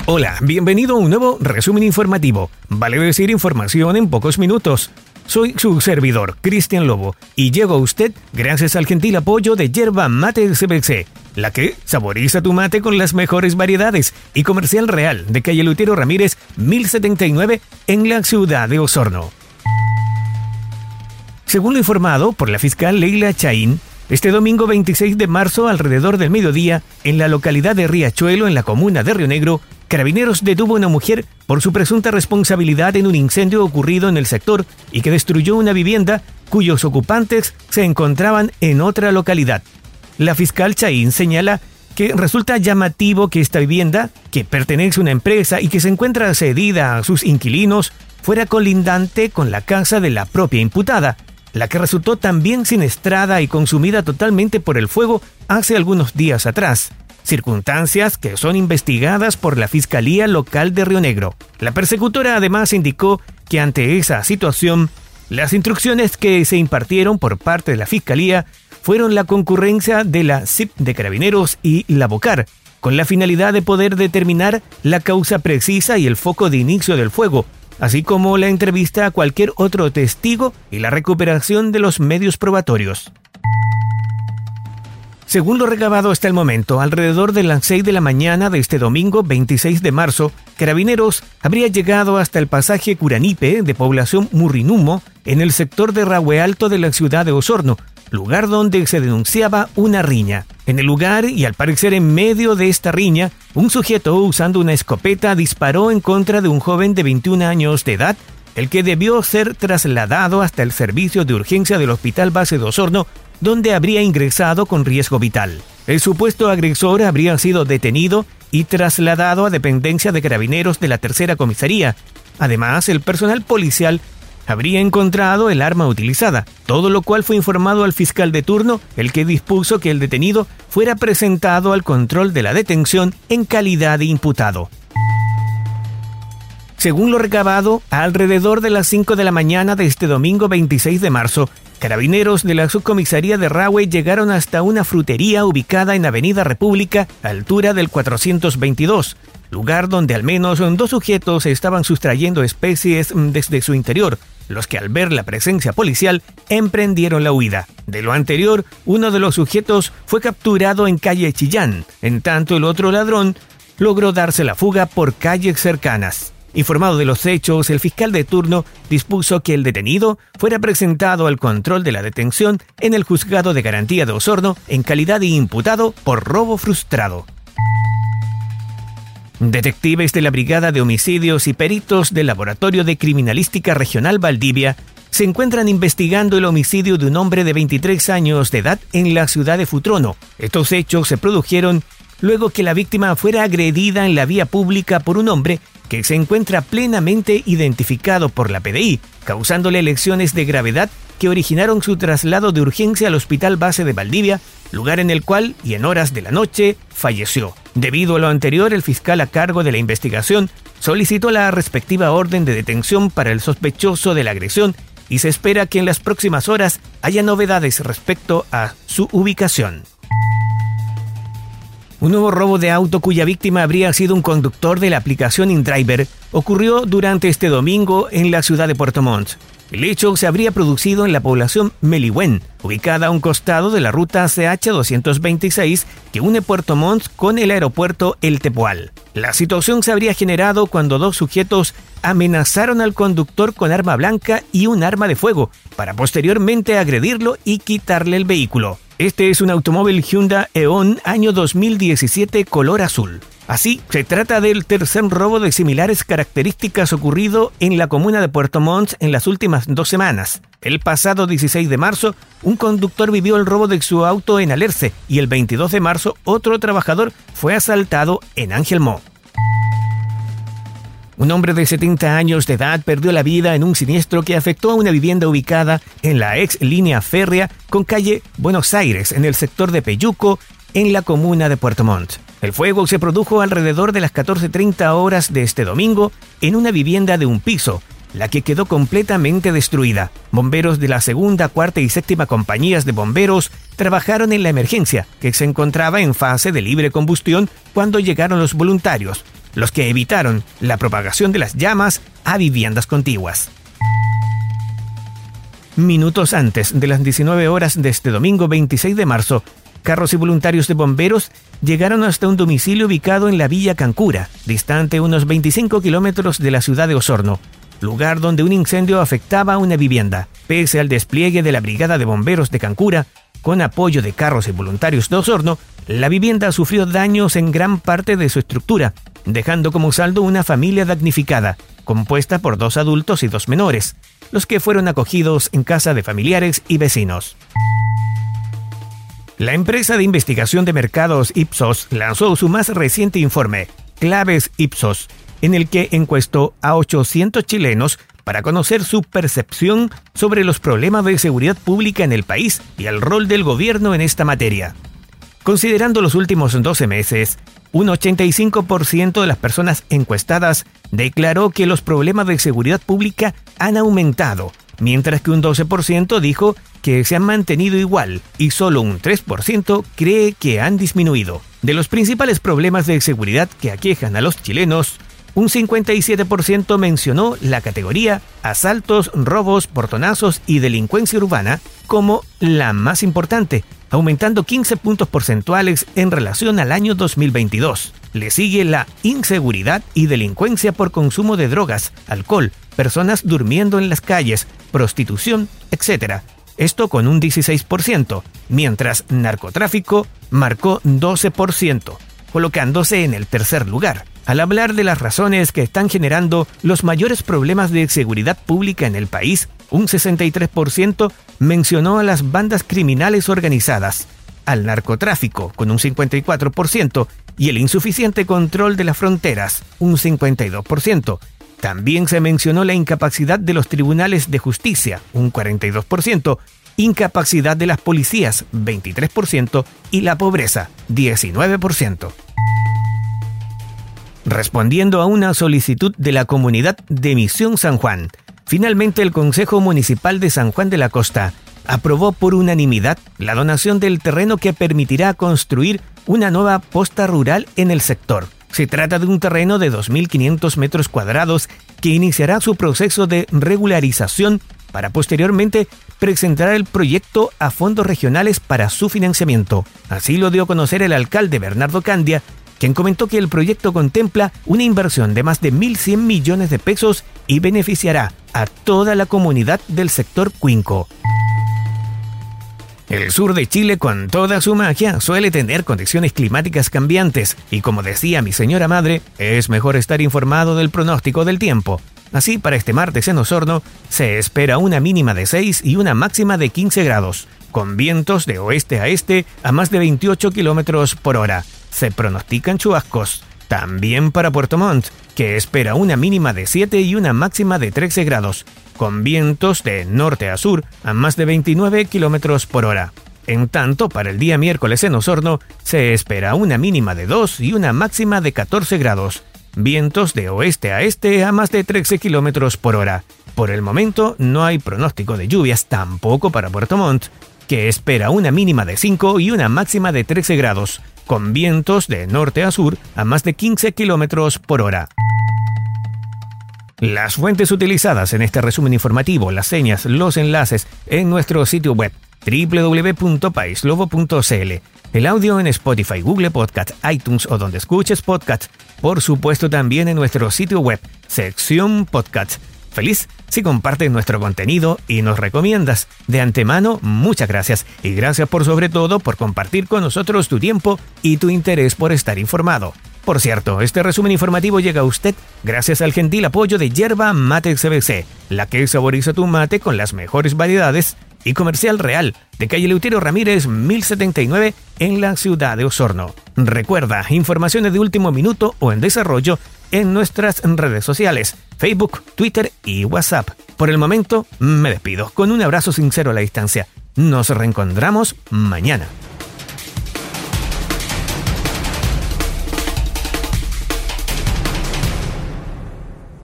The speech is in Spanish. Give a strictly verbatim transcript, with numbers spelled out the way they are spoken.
Hola, bienvenido a un nuevo resumen informativo. Vale decir información en pocos minutos. Soy su servidor, Cristian Lobo, y llego a usted gracias al gentil apoyo de Yerba Mate C B C, la que saboriza tu mate con las mejores variedades, y Comercial Real de calle Lutero Ramírez, mil setenta y nueve, en la ciudad de Osorno. Según lo informado por la fiscal Leila Chaín, este domingo veintiséis de marzo, alrededor del mediodía, en la localidad de Riachuelo, en la comuna de Río Negro, Carabineros detuvo a una mujer por su presunta responsabilidad en un incendio ocurrido en el sector y que destruyó una vivienda cuyos ocupantes se encontraban en otra localidad. La fiscal Chaín señala que resulta llamativo que esta vivienda, que pertenece a una empresa y que se encuentra cedida a sus inquilinos, fuera colindante con la casa de la propia imputada, la que resultó también siniestrada y consumida totalmente por el fuego hace algunos días atrás. Circunstancias que son investigadas por la Fiscalía Local de Río Negro. La persecutora además indicó que ante esa situación, las instrucciones que se impartieron por parte de la Fiscalía fueron la concurrencia de la C I P de Carabineros y la BOCAR, con la finalidad de poder determinar la causa precisa y el foco de inicio del fuego, así como la entrevista a cualquier otro testigo y la recuperación de los medios probatorios. Según lo recabado hasta el momento, alrededor de las seis de la mañana de este domingo veintiséis de marzo, Carabineros habría llegado hasta el pasaje Curanipe de población Murrinumo en el sector de Rahue Alto de la ciudad de Osorno, lugar donde se denunciaba una riña. En el lugar, y al parecer en medio de esta riña, un sujeto usando una escopeta disparó en contra de un joven de veintiún años de edad, el que debió ser trasladado hasta el servicio de urgencia del Hospital Base de Osorno, donde habría ingresado con riesgo vital. El supuesto agresor habría sido detenido y trasladado a dependencia de Carabineros de la tercera comisaría. Además, el personal policial habría encontrado el arma utilizada, todo lo cual fue informado al fiscal de turno, el que dispuso que el detenido fuera presentado al control de la detención en calidad de imputado. Según lo recabado, alrededor de las cinco de la mañana de este domingo veintiséis de marzo, Carabineros de la subcomisaría de Rahue llegaron hasta una frutería ubicada en Avenida República, altura del cuatrocientos veintidós, lugar donde al menos dos sujetos estaban sustrayendo especies desde su interior, los que al ver la presencia policial emprendieron la huida. De lo anterior, uno de los sujetos fue capturado en calle Chillán, en tanto el otro ladrón logró darse la fuga por calles cercanas. Informado de los hechos, el fiscal de turno dispuso que el detenido fuera presentado al control de la detención en el Juzgado de Garantía de Osorno en calidad de imputado por robo frustrado. Detectives de la Brigada de Homicidios y peritos del Laboratorio de Criminalística Regional Valdivia se encuentran investigando el homicidio de un hombre de veintitrés años de edad en la ciudad de Futrono. Estos hechos se produjeron luego que la víctima fuera agredida en la vía pública por un hombre que se encuentra plenamente identificado por la P D I, causándole lesiones de gravedad que originaron su traslado de urgencia al Hospital Base de Valdivia, lugar en el cual, y en horas de la noche, falleció. Debido a lo anterior, el fiscal a cargo de la investigación solicitó la respectiva orden de detención para el sospechoso de la agresión y se espera que en las próximas horas haya novedades respecto a su ubicación. Un nuevo robo de auto cuya víctima habría sido un conductor de la aplicación InDriver ocurrió durante este domingo en la ciudad de Puerto Montt. El hecho se habría producido en la población Melihuén, ubicada a un costado de la ruta C H doscientos veintiséis que une Puerto Montt con el aeropuerto El Tepual. La situación se habría generado cuando dos sujetos amenazaron al conductor con arma blanca y un arma de fuego, para posteriormente agredirlo y quitarle el vehículo. Este es un automóvil Hyundai Eon año dos mil diecisiete color azul. Así, se trata del tercer robo de similares características ocurrido en la comuna de Puerto Montt en las últimas dos semanas. El pasado dieciséis de marzo, un conductor vivió el robo de su auto en Alerce y el veintidós de marzo otro trabajador fue asaltado en Ángel Mo. Un hombre de setenta años de edad perdió la vida en un siniestro que afectó a una vivienda ubicada en la ex línea férrea con calle Buenos Aires, en el sector de Peyuco, en la comuna de Puerto Montt. El fuego se produjo alrededor de las catorce treinta horas de este domingo en una vivienda de un piso, la que quedó completamente destruida. Bomberos de la segunda, cuarta y séptima compañías de bomberos trabajaron en la emergencia, que se encontraba en fase de libre combustión cuando llegaron los voluntarios. los que evitaron la propagación de las llamas a viviendas contiguas. Minutos antes de las diecinueve horas de este domingo veintiséis de marzo, carros y voluntarios de bomberos llegaron hasta un domicilio ubicado en la Villa Cancura, distante unos veinticinco kilómetros de la ciudad de Osorno, lugar donde un incendio afectaba a una vivienda. Pese al despliegue de la Brigada de Bomberos de Cancura, con apoyo de carros y voluntarios de Osorno, la vivienda sufrió daños en gran parte de su estructura, dejando como saldo una familia damnificada, compuesta por dos adultos y dos menores, los que fueron acogidos en casa de familiares y vecinos. La empresa de investigación de mercados Ipsos lanzó su más reciente informe, Claves Ipsos, en el que encuestó a ochocientos chilenos para conocer su percepción sobre los problemas de seguridad pública en el país y el rol del gobierno en esta materia. Considerando los últimos doce meses, un ochenta y cinco por ciento de las personas encuestadas declaró que los problemas de seguridad pública han aumentado, mientras que un doce por ciento dijo que se han mantenido igual y solo un tres por ciento cree que han disminuido. De los principales problemas de seguridad que aquejan a los chilenos, un cincuenta y siete por ciento mencionó la categoría asaltos, robos, portonazos y delincuencia urbana como la más importante, aumentando quince puntos porcentuales en relación al año dos mil veintidós. Le sigue la inseguridad y delincuencia por consumo de drogas, alcohol, personas durmiendo en las calles, prostitución, etcétera. Esto con un dieciséis por ciento, mientras narcotráfico marcó doce por ciento, colocándose en el tercer lugar. Al hablar de las razones que están generando los mayores problemas de seguridad pública en el país, un sesenta y tres por ciento mencionó a las bandas criminales organizadas, al narcotráfico con un cincuenta y cuatro por ciento y el insuficiente control de las fronteras, un cincuenta y dos por ciento. También se mencionó la incapacidad de los tribunales de justicia, un cuarenta y dos por ciento, incapacidad de las policías, veintitrés por ciento, y la pobreza, diecinueve por ciento. Respondiendo a una solicitud de la comunidad de Misión San Juan, finalmente el Consejo Municipal de San Juan de la Costa aprobó por unanimidad la donación del terreno que permitirá construir una nueva posta rural en el sector. Se trata de un terreno de dos mil quinientos metros cuadrados que iniciará su proceso de regularización para posteriormente presentar el proyecto a fondos regionales para su financiamiento. Así lo dio a conocer el alcalde Bernardo Candia, quien comentó que el proyecto contempla una inversión de más de mil cien millones de pesos y beneficiará a toda la comunidad del sector cuinco. El sur de Chile, con toda su magia, suele tener condiciones climáticas cambiantes y, como decía mi señora madre, es mejor estar informado del pronóstico del tiempo. Así, para este martes en Osorno, se espera una mínima de seis y una máxima de quince grados, con vientos de oeste a este a más de veintiocho kilómetros por hora. Se pronostican chubascos. También para Puerto Montt, que espera una mínima de siete y una máxima de trece grados, con vientos de norte a sur a más de veintinueve kilómetros por hora. En tanto, para el día miércoles en Osorno, se espera una mínima de dos y una máxima de catorce grados, vientos de oeste a este a más de trece kilómetros por hora. Por el momento, no hay pronóstico de lluvias tampoco para Puerto Montt, que espera una mínima de cinco y una máxima de trece grados, con vientos de norte a sur a más de quince kilómetros por hora. Las fuentes utilizadas en este resumen informativo, las señas, los enlaces en nuestro sitio web doble u doble u doble u punto país lobo punto c l, el audio en Spotify, Google Podcast, iTunes o donde escuches podcast, por supuesto también en nuestro sitio web, sección podcast. Feliz si compartes nuestro contenido y nos recomiendas. De antemano, muchas gracias y gracias por sobre todo por compartir con nosotros tu tiempo y tu interés por estar informado. Por cierto, este resumen informativo llega a usted gracias al gentil apoyo de Yerba Mate C B C, la que saboriza tu mate con las mejores variedades, y Comercial Real, de calle Eleuterio Ramírez mil setenta y nueve en la ciudad de Osorno. Recuerda, informaciones de último minuto o en desarrollo en nuestras redes sociales, Facebook, Twitter y WhatsApp. Por el momento, me despido con un abrazo sincero a la distancia. Nos reencontramos mañana.